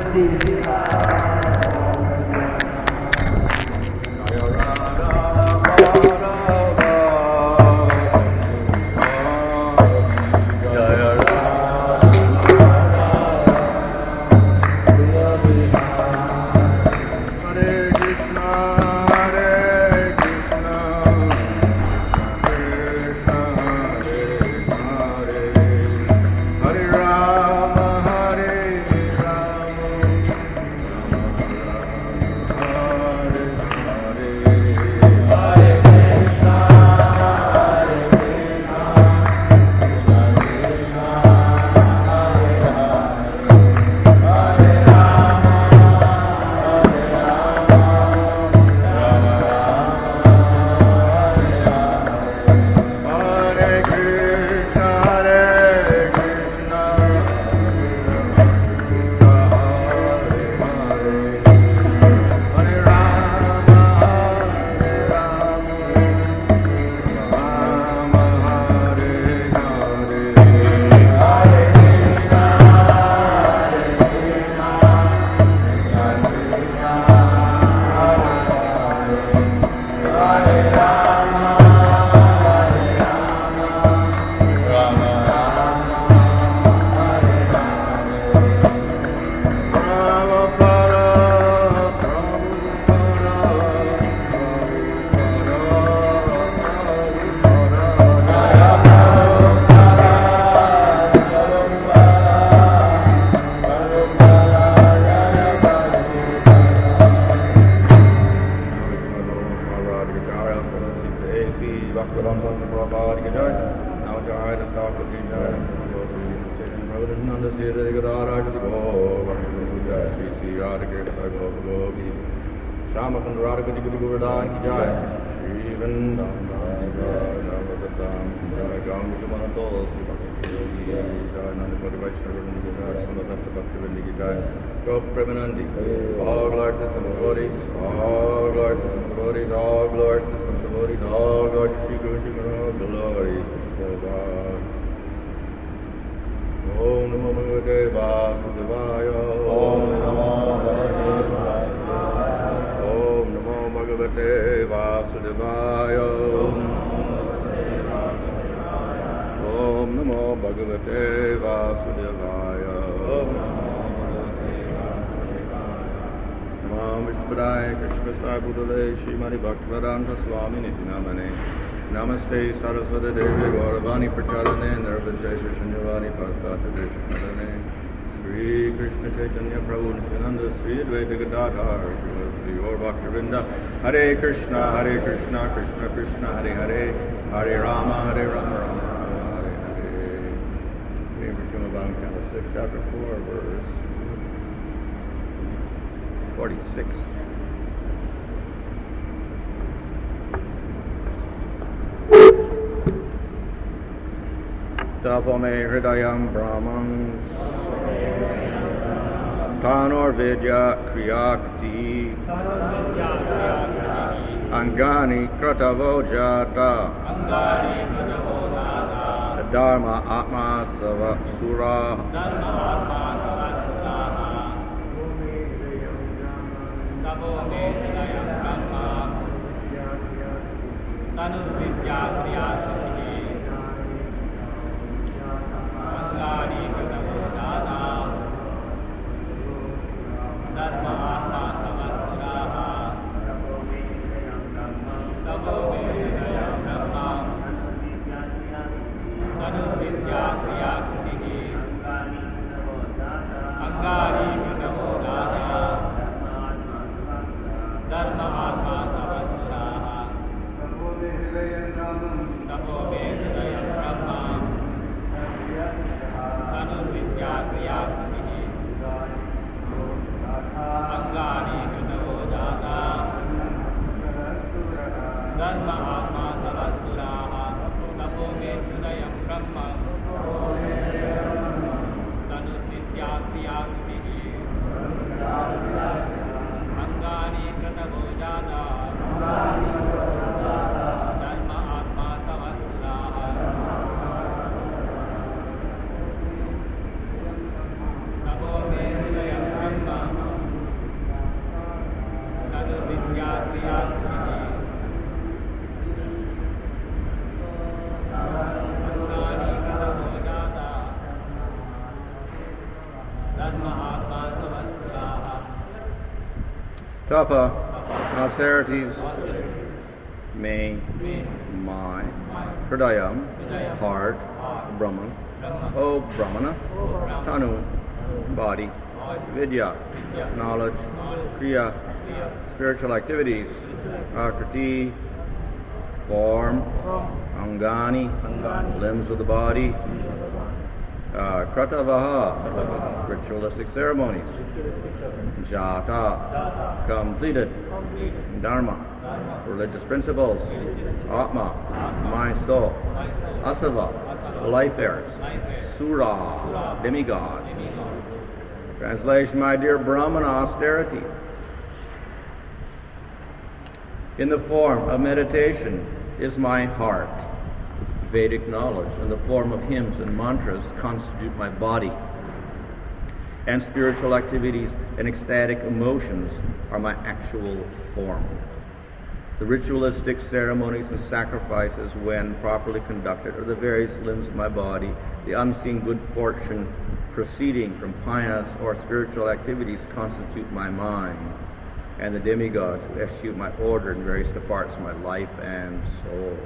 Namaste Saraswati Devi Gauravani Pracharane Nirvishesha Shanyavani Pastata Deshakadane Sri Krishna Chaitanya Prabhu Nityananda Sri Advaita Gadadhar Sri Gaur Bhaktivinoda Hare Krishna Krishna Krishna Hare Hare Hare Rama Hare Rama Hare Hare. Name for Srimad Bhagavatam 6 chapter 4 verse 46. Tapame Hridayam Brahman Tanor Vidya Kriyakti Angani Kratavo Jata Dharma Atma Savasura Tanur Vidya Kriyakti Tapa, austerities, me, my, hridayam, heart, Brahman, O Brahmana, Tanu, body, Vidya, knowledge, Kriya, spiritual activities, Akriti, form, Angani, limbs of the body, Kratavaha, ritualistic ceremonies, Jata, completed, Dharma, religious principles, Atma, my soul, Asava, life heirs, Sura, demigods. Translation, my dear Brahmana, austerity. In the form of meditation is my heart. Vedic knowledge in the form of hymns and mantras constitute my body. And spiritual activities and ecstatic emotions are my actual form. The ritualistic ceremonies and sacrifices, when properly conducted, are the various limbs of my body. The unseen good fortune proceeding from pious or spiritual activities constitute my mind. And the demigods who execute my order in various departments of my life and soul.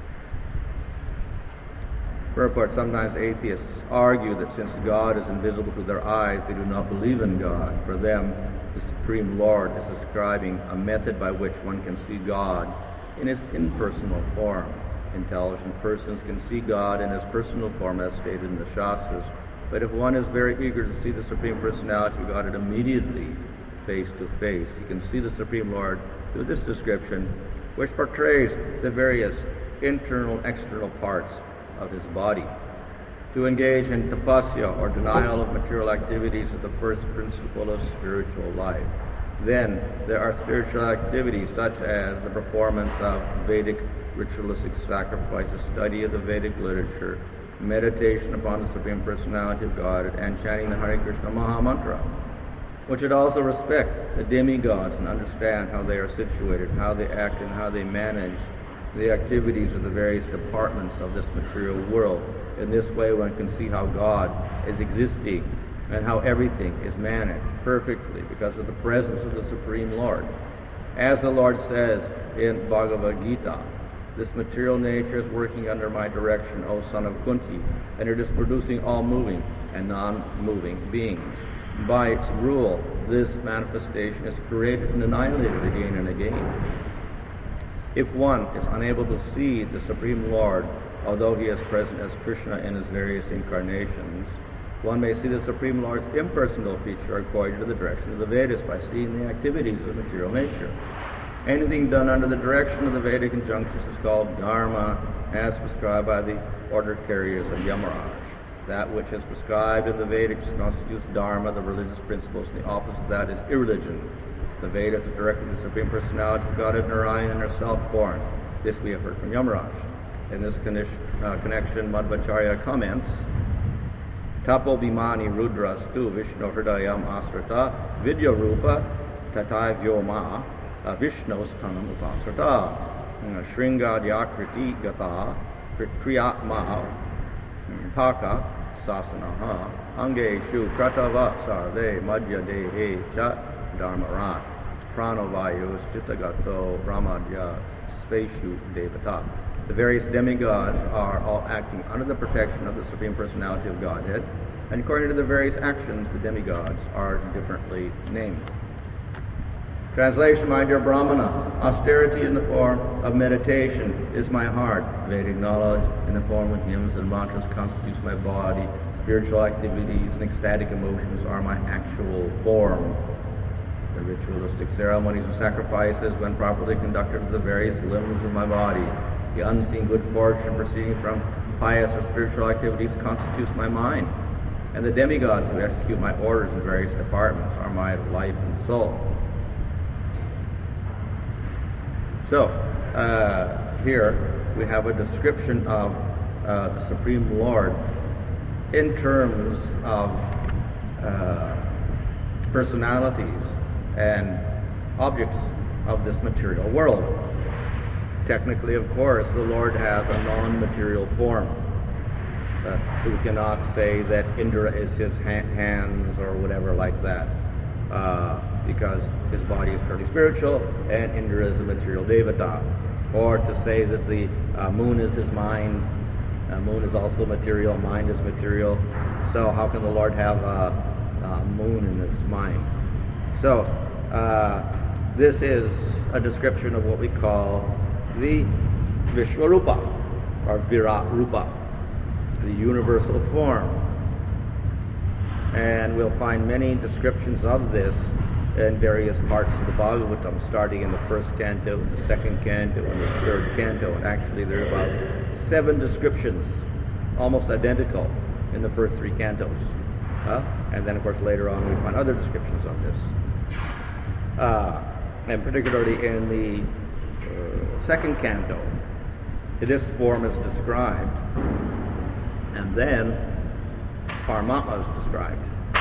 Purport, sometimes atheists argue that since God is invisible to their eyes, they do not believe in God. For them, the Supreme Lord is describing a method by which one can see God in his impersonal form. Intelligent persons can see God in his personal form as stated in the Shastras. But if one is very eager to see the Supreme Personality of God immediately, face to face, he can see the Supreme Lord through this description, which portrays the various internal and external parts of his body. To engage in tapasya, or denial of material activities, is the first principle of spiritual life. Then there are spiritual activities such as the performance of Vedic ritualistic sacrifices, study of the Vedic literature, meditation upon the Supreme Personality of God, and chanting the Hare Krishna Maha Mantra. One should also respect the demigods and understand how they are situated, how they act, and how they manage the activities of the various departments of this material world. In this way, one can see how God is existing and how everything is managed perfectly because of the presence of the Supreme Lord. As the Lord says in Bhagavad Gita, this material nature is working under my direction, O son of Kunti, and it is producing all moving and non-moving beings. By its rule, this manifestation is created and annihilated again and again. If one is unable to see the Supreme Lord, although he is present as Krishna in his various incarnations, one may see the Supreme Lord's impersonal feature according to the direction of the Vedas by seeing the activities of material nature. Anything done under the direction of the Vedic injunctions is called dharma, as prescribed by the order carriers of Yamaraj. That which is prescribed in the Vedics constitutes dharma, the religious principles, and the opposite of that is irreligion. The Vedas are directed to the Supreme Personality of Godhead Narayan and herself born. This we have heard from Yamaraj. In this connection, Madhvacharya comments, Tapo Bhimani Rudrastu Vishnu Hridayam Asrata Vidya Rupa Tatai Vyoma Vishnu Stanam Upasrata Shringadyakriti Gata Kriyatma Paka Sasanaha Angeshu Kratava Sarve Madhya Dehe Chat Dharmarat Pranavayus Chittagato Brahmadya Sveshu Devata. The various demigods are all acting under the protection of the Supreme Personality of Godhead, and according to the various actions, the demigods are differently named. Translation, my dear Brahmana, austerity in the form of meditation is my heart. Vedic knowledge in the form of hymns and mantras constitutes my body. Spiritual activities and ecstatic emotions are my actual form. The ritualistic ceremonies and sacrifices, when properly conducted, are the various limbs of my body. The unseen good fortune proceeding from pious or spiritual activities constitutes my mind. And the demigods who execute my orders in various departments are my life and soul. So, here we have a description of the Supreme Lord in terms of personalities and objects of this material world. Technically, of course, the Lord has a non-material form. So we cannot say that Indra is his hands or whatever like that, because his body is purely spiritual and Indra is a material devata. Or to say that the moon is his mind. Moon is also material, mind is material. So how can the Lord have a moon in his mind? So this is a description of what we call the Vishwarupa or Virat Rupa, the universal form. And we'll find many descriptions of this in various parts of the Bhagavatam, starting in the first canto, the second canto, and the third canto. And actually there are about 7 descriptions, almost identical, in the first 3 cantos. And then, of course, later on we find other descriptions of this. And particularly in the second canto, this form is described, and then Paramatma is described.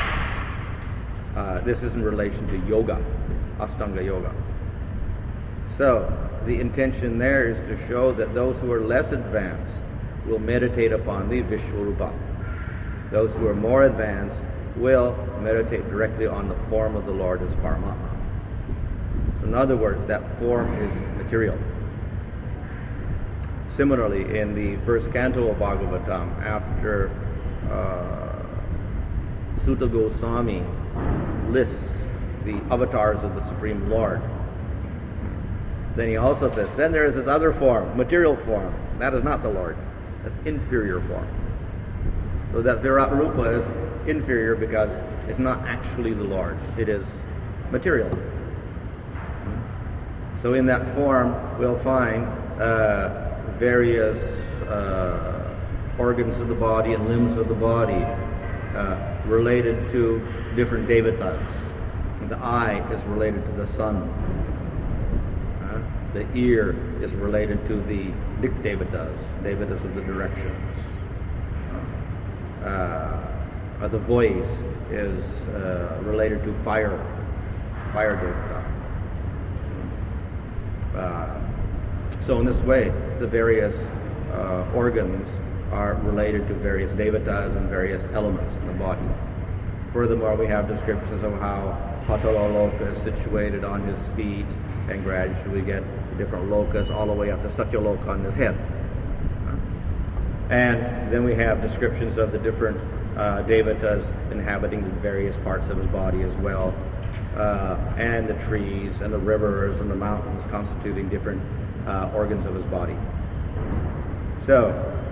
This is in relation to yoga, Ashtanga yoga. So the intention there is to show that those who are less advanced will meditate upon the Vishwarupa. Those who are more advanced will meditate directly on the form of the Lord as Paramatma. So in other words, that form is material. Similarly, in the first canto of Bhagavatam, after Sutta Goswami lists the avatars of the Supreme Lord, then he also says, then there is this other form, material form. That is not the Lord. That's inferior form. So that Virat Rupa is inferior because it's not actually the Lord. It is material. So in that form, we'll find various organs of the body and limbs of the body related to different devatas. The eye is related to the sun. The ear is related to the dik devatas, devatas of the directions. The voice is related to fire devata. So in this way, the various organs are related to various devatas and various elements in the body. Furthermore, we have descriptions of how Patalaloka is situated on his feet, and gradually we get different lokas all the way up to Satyaloka on his head. And then we have descriptions of the different devatas inhabiting the various parts of his body as well, and the trees and the rivers and the mountains constituting different organs of his body. So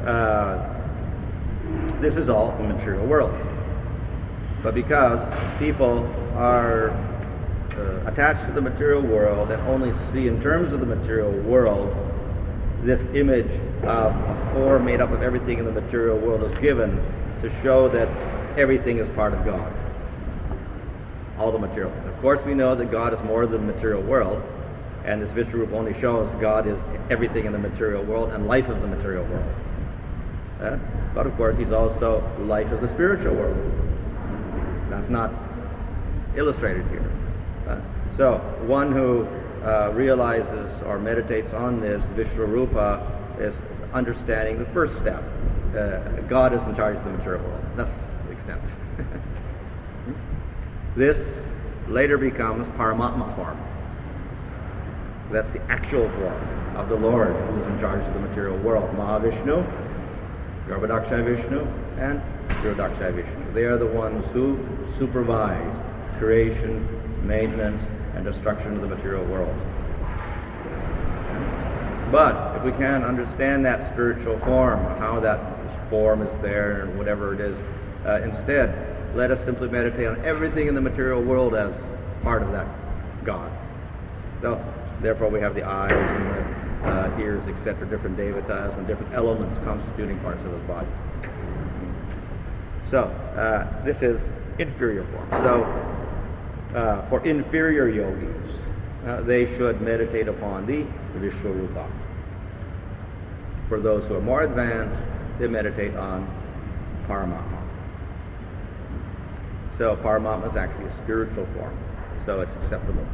this is all the material world. But because people are attached to the material world and only see in terms of the material world, this image of a form made up of everything in the material world is given to show that everything is part of God. All the material. Of course we know that God is more than the material world, and this Vishwarupa only shows God is everything in the material world and life of the material world. But of course he's also life of the spiritual world. That's not illustrated here. So one who realizes or meditates on this Vishwarupa is understanding the first step. God is in charge of the material world. That's the extent. This later becomes Paramatma form. That's the actual form of the Lord who is in charge of the material world. Mahavishnu, Garbhodakshaya Vishnu, and Kshirodakshaya Vishnu. They are the ones who supervise creation, maintenance, and destruction of the material world. But if we can't understand that spiritual form, how that form is there, and whatever it is, instead, let us simply meditate on everything in the material world as part of that God. So, therefore, we have the eyes and the ears, etc., different devatas and different elements constituting parts of his body. So, this is inferior form. So, for inferior yogis, they should meditate upon the Vishwarupa. For those who are more advanced, they meditate on Paramatma. So Paramatma is actually a spiritual form, so it's acceptable.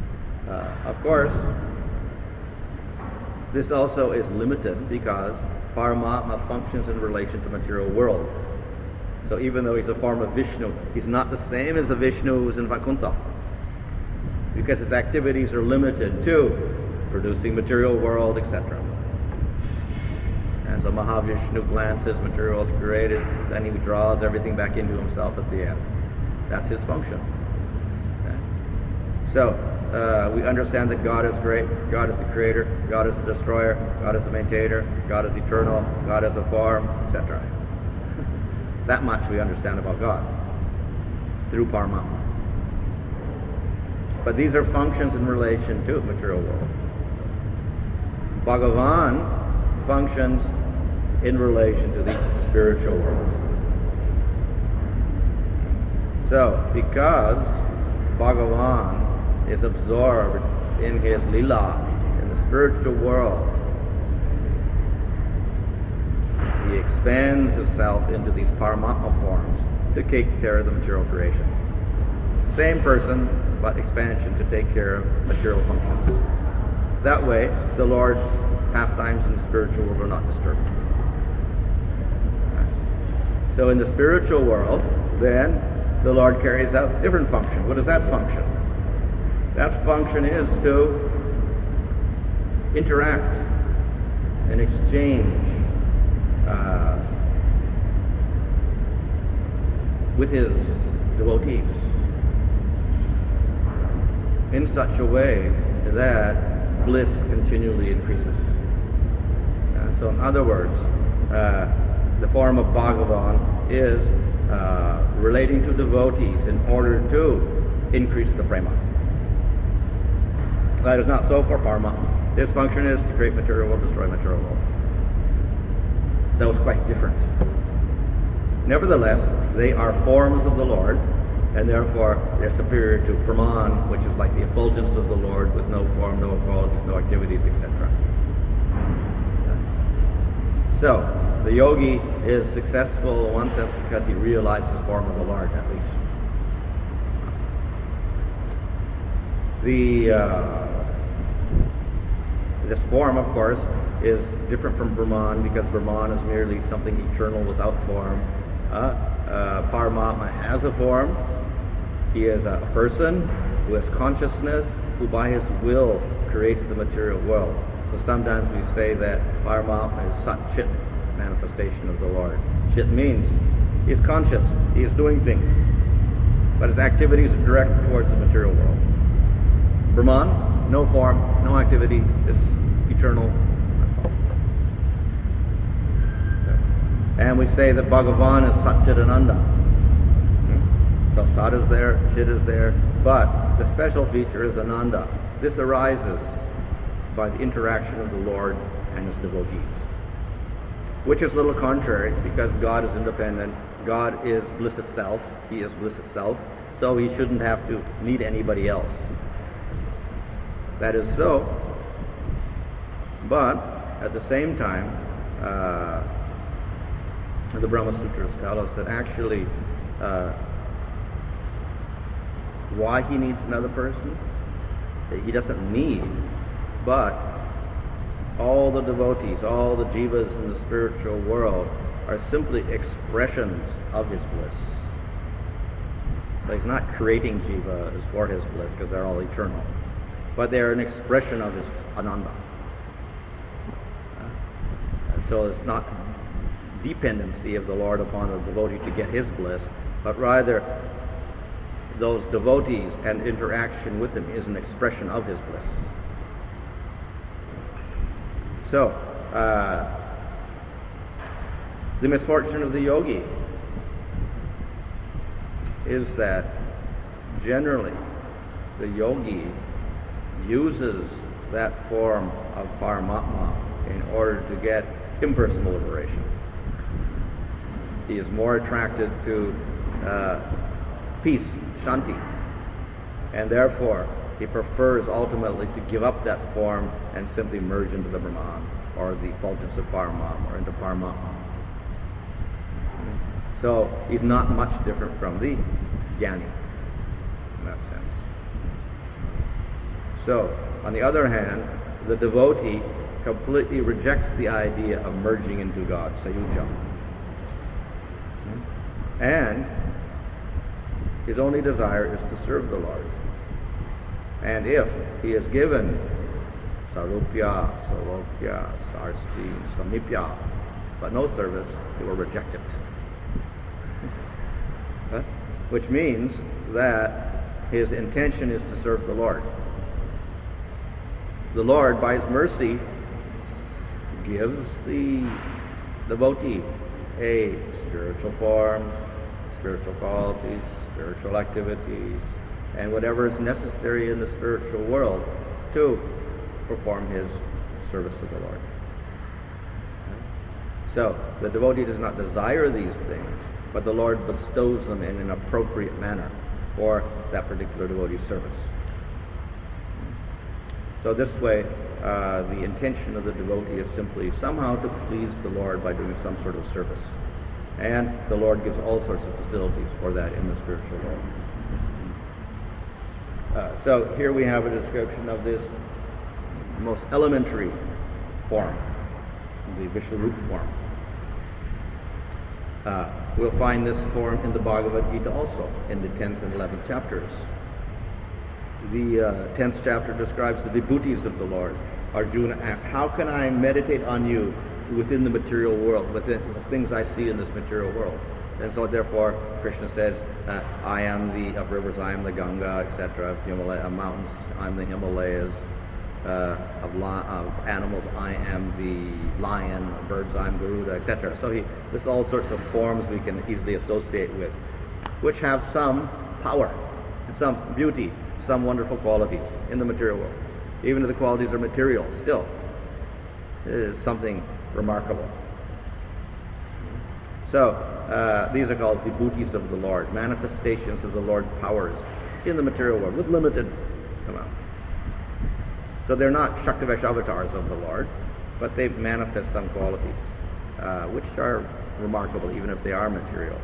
Of course, this also is limited because Paramatma functions in relation to material world. So even though he's a form of Vishnu, he's not the same as the Vishnu who's in Vaikuntha, because his activities are limited to producing material world, etc. As a Mahavishnu glances, material is created, then he draws everything back into himself at the end. That's his function. Okay. So we understand that God is great, God is the creator, God is the destroyer, God is the maintainer, God is eternal, God is a form, etc. That much we understand about God through Paramatma. But these are functions in relation to material world. Bhagavan functions in relation to the spiritual world. So, because Bhagavan is absorbed in his lila, in the spiritual world, he expands himself into these Paramatma forms to take care of the material creation. Same person, but expansion to take care of material functions. That way, the Lord's pastimes in the spiritual world are not disturbed. So in the spiritual world, then, the Lord carries out different function. What is that function? That function is to interact and exchange with his devotees in such a way that bliss continually increases. So in other words, the form of Bhagavan is relating to devotees in order to increase the prema. That is not so for Paramatma. His function is to create material world, destroy material world. So it's quite different. Nevertheless, they are forms of the Lord, and therefore they're superior to Brahman, which is like the effulgence of the Lord with no form, no qualities, no activities, etc. So, the yogi is successful in one sense because he realizes the form of the Lord, at least. This form, of course, is different from Brahman because Brahman is merely something eternal without form. Paramatma has a form. He is a person who has consciousness, who by his will creates the material world. So sometimes we say that Paramatma is Sat Chit, manifestation of the Lord. Chit means he is conscious, he is doing things, but his activities are direct towards the material world. Brahman, no form, no activity, is eternal, that's all. And we say that Bhagavan is Sat Chit Ananda. So Sat is there, Chit is there, but the special feature is Ananda. This arises by the interaction of the Lord and his devotees, which is a little contrary because God is independent. God is bliss itself. He is bliss itself. So he shouldn't have to need anybody else. That is so. But at the same time, the Brahma Sutras tell us that actually why he needs another person, that he doesn't need, but all the devotees, all the jivas in the spiritual world are simply expressions of his bliss. So he's not creating jivas for his bliss because they're all eternal, but they're an expression of his ananda. So it's not dependency of the Lord upon the devotee to get his bliss, but rather those devotees and interaction with him is an expression of his bliss. So, the misfortune of the yogi is that generally the yogi uses that form of Paramatma in order to get impersonal liberation. He is more attracted to peace, shanti, and therefore he prefers ultimately to give up that form and simply merge into the Brahman or the effulgence of Paramatma or into Paramatma. So he's not much different from the Jnani in that sense. So, on the other hand, the devotee completely rejects the idea of merging into God, sayuja. And his only desire is to serve the Lord. And if he is given sarupya, salokya, sarsti, samipya, but no service, he will reject it. Which means that his intention is to serve the Lord. The Lord, by his mercy, gives the devotee a spiritual form, spiritual qualities, spiritual activities, and whatever is necessary in the spiritual world to perform his service to the Lord. So, the devotee does not desire these things, but the Lord bestows them in an appropriate manner for that particular devotee's service. So this way, the intention of the devotee is simply somehow to please the Lord by doing some sort of service. And the Lord gives all sorts of facilities for that in the spiritual world. So here we have a description of this most elementary form, the Vishwarupa form. We'll find this form in the Bhagavad Gita also, in the 10th and 11th chapters. The 10th chapter describes the vibhutis of the Lord. Arjuna asks, how can I meditate on you within the material world, within the things I see in this material world? And so therefore, Krishna says, I am the of rivers, I am the Ganga, etc. Of mountains, I am the Himalayas. Of animals, I am the lion. Of birds, I am Garuda, etc. So there's all sorts of forms we can easily associate with, which have some power, and some beauty, some wonderful qualities in the material world. Even if the qualities are material, still, it is something remarkable. So, these are called vibhutis of the Lord, manifestations of the Lord's powers in the material world, with limited amount. So they're not Shaktivesh avatars of the Lord, but they manifest some qualities, which are remarkable, even if they are material.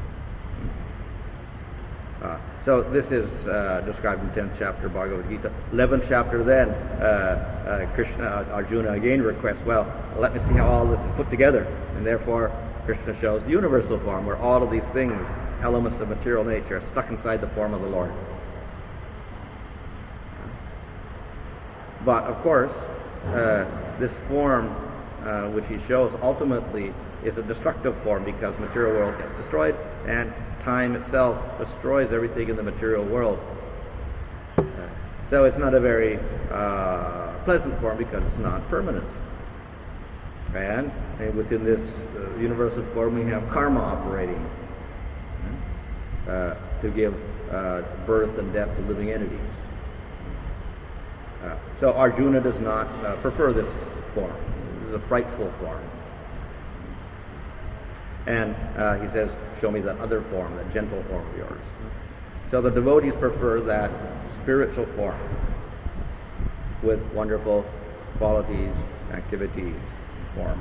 So this is described in 10th chapter Bhagavad Gita. 11th chapter then, Arjuna again requests, well, let me see how all this is put together. And therefore, Krishna shows the universal form, where all of these things, elements of material nature, are stuck inside the form of the Lord. But of course, this form which he shows ultimately is a destructive form, because material world gets destroyed and time itself destroys everything in the material world. So it's not a very pleasant form, because it's not permanent. And within this universal form we have karma operating to give birth and death to living entities. So Arjuna does not prefer this form. This is a frightful form. And he says, show me that other form, that gentle form of yours. So the devotees prefer that spiritual form with wonderful qualities, activities, form.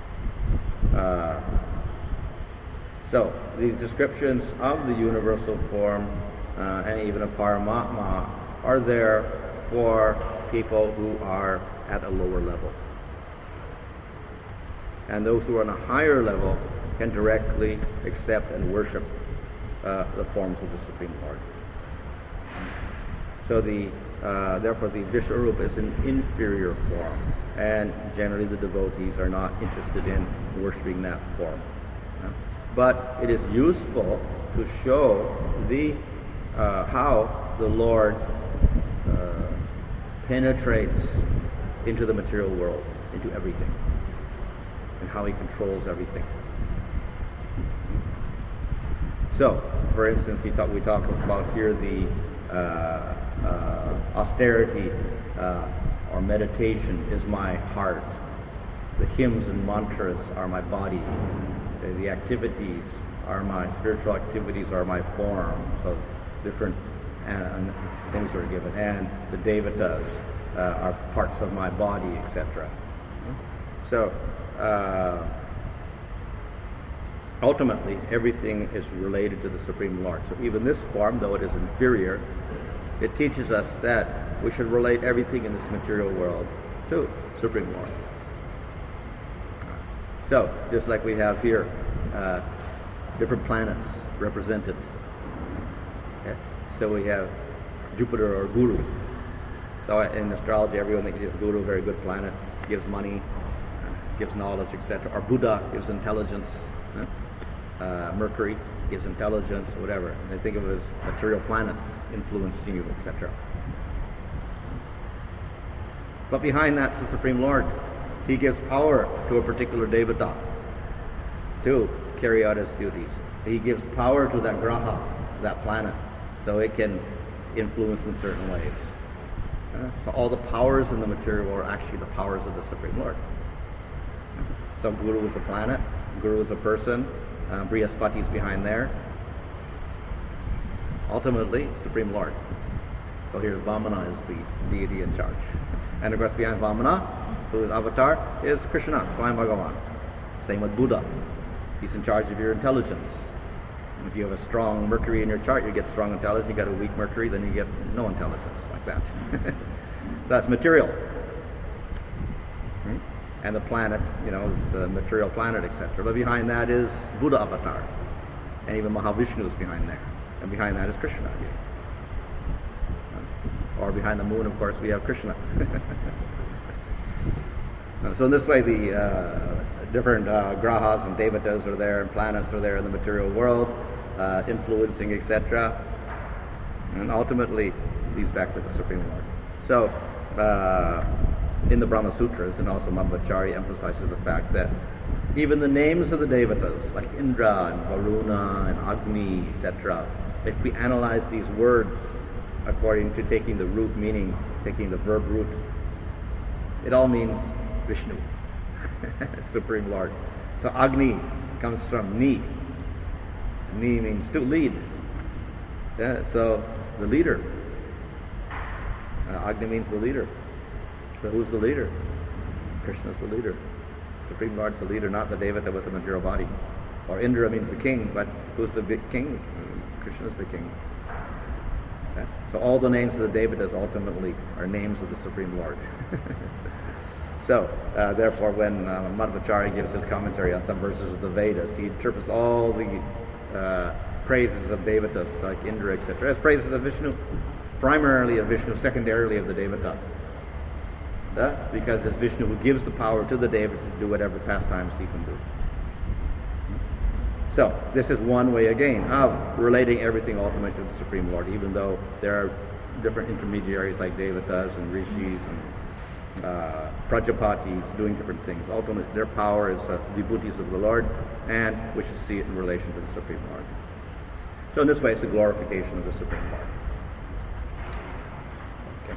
So these descriptions of the universal form and even of Paramatma are there for people who are at a lower level. And those who are on a higher level can directly accept and worship the forms of the Supreme Lord. So therefore the Vishwarupa is an inferior form, and generally the devotees are not interested in worshiping that form. But it is useful to show how the Lord penetrates into the material world, into everything, and how he controls everything. So, for instance, we talk about here the austerity or meditation is my heart. The hymns and mantras are my body. The activities are my spiritual activities are my form. So different things are given, and the devatas are parts of my body, etc. So ultimately, everything is related to the Supreme Lord. So even this form, though it is inferior, it teaches us that we should relate everything in this material world to Supreme Lord. So, just like we have here, different planets represented. Okay? So we have Jupiter or Guru. So in astrology, everyone thinks is Guru, very good planet, gives money, gives knowledge, etc. Or Buddha gives intelligence. Mercury gives intelligence, whatever. And they think of it as material planets influencing you, etc. But behind that's the Supreme Lord. He gives power to a particular devata to carry out his duties. He gives power to that graha, that planet, so it can influence in certain ways. So all the powers in the material world are actually the powers of the Supreme Lord. So Guru is a planet, Guru is a person, Brihaspati is behind there. Ultimately, Supreme Lord. So here Vamana is the deity in charge. And of course behind Vamana, who is avatar, is Krishna, Swayam Bhagavan. Same with Buddha. He's in charge of your intelligence. If you have a strong Mercury in your chart, you get strong intelligence. You got a weak Mercury, then you get no intelligence, like that. So that's material. And the planet, is a material planet, etc. But behind that is Buddha avatar. And even Mahavishnu is behind there. And behind that is Krishna. Or behind the moon, of course, we have Krishna. So in this way, the different grahas and devatas are there, and planets are there in the material world, influencing, etc. And ultimately leads back to the Supreme Lord. So in the Brahma Sutras, and also Madhvacharya emphasizes the fact that even the names of the devatas, like Indra and Varuna and Agni, etc., if we analyze these words according to taking the root meaning, taking the verb root, it all means Vishnu, Supreme Lord. So Agni comes from Ni. Ni means to lead. So the leader. Agni means the leader. So who's the leader? Krishna's the leader. Supreme Lord's the leader, not the devata with the material body. Or Indra means the king, but who's the big king? Krishna's the king. So all the names of the devatas ultimately are names of the Supreme Lord. So, therefore, when Madhvacharya gives his commentary on some verses of the Vedas, he interprets all the praises of devatas, like Indra, etc., as praises of Vishnu, primarily of Vishnu, secondarily of the devata. Because it's Vishnu who gives the power to the devata to do whatever pastimes he can do. So, this is one way, again, of relating everything ultimately to the Supreme Lord, even though there are different intermediaries like devatas and rishis and Prajapatis doing different things. Ultimately, their power is vibhutis of the Lord, and we should see it in relation to the Supreme Lord. So in this way, it's a glorification of the Supreme Lord. Okay.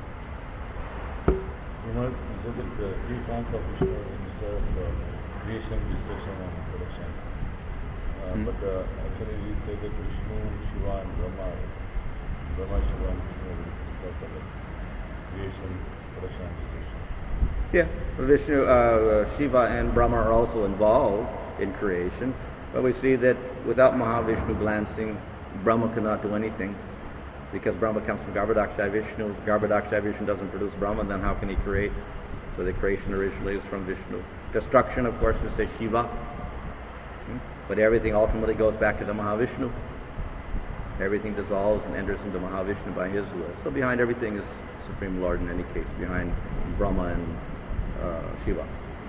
You know, you said that the three forms of Vishnu instead of creation, destruction, and production. But actually, we say that Vishnu, Shiva, and Brahma, Shiva, and Vishnu are creation, production, and destruction. Yeah, Vishnu, Shiva, and Brahma are also involved in creation, but we see that without Mahavishnu glancing, Brahma cannot do anything, because Brahma comes from Garbhodakshaya Vishnu. Garbhodakshaya Vishnu doesn't produce Brahma, then how can he create? So the creation originally is from Vishnu. Destruction, of course, we say Shiva, but everything ultimately goes back to the Mahavishnu. Everything dissolves and enters into Mahavishnu by his will. So behind everything is Supreme Lord in any case, behind Brahma and Shiva.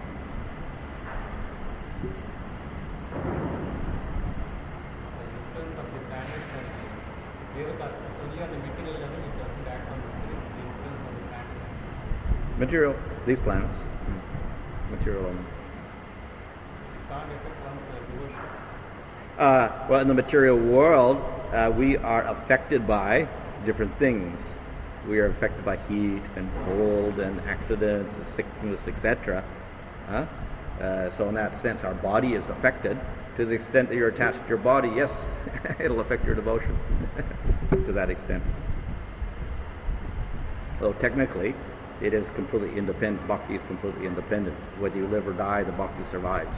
Material, these planets. Material only. Well, in the material world, we are affected by different things. We are affected by heat and cold and accidents and sickness, etc. So in that sense, our body is affected. To the extent that you're attached to your body, yes, it'll affect your devotion to that extent. Though technically, it is completely independent. Bhakti is completely independent. Whether you live or die, the bhakti survives.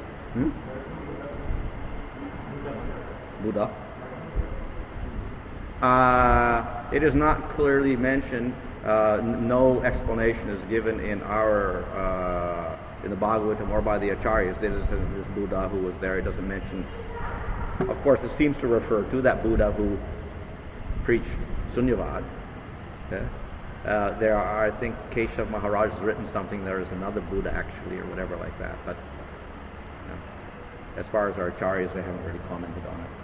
Buddha. It is not clearly mentioned. No explanation is given in the Bhagavatam or by the Acharyas. This Buddha who was there. It doesn't mention. Of course, it seems to refer to that Buddha who preached Sunyavad. Okay? There are, I think, Keshav Maharaj has written something. There is another Buddha actually, or whatever like that. But as far as our Acharyas, they haven't really commented on it.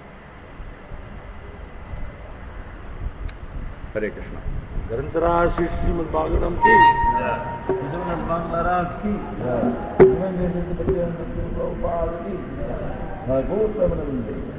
Hare Krishna. Garantara Srimad Bhagavatam ki. Srimad Bhagavatam ki. Srimad Bhagavatam ki.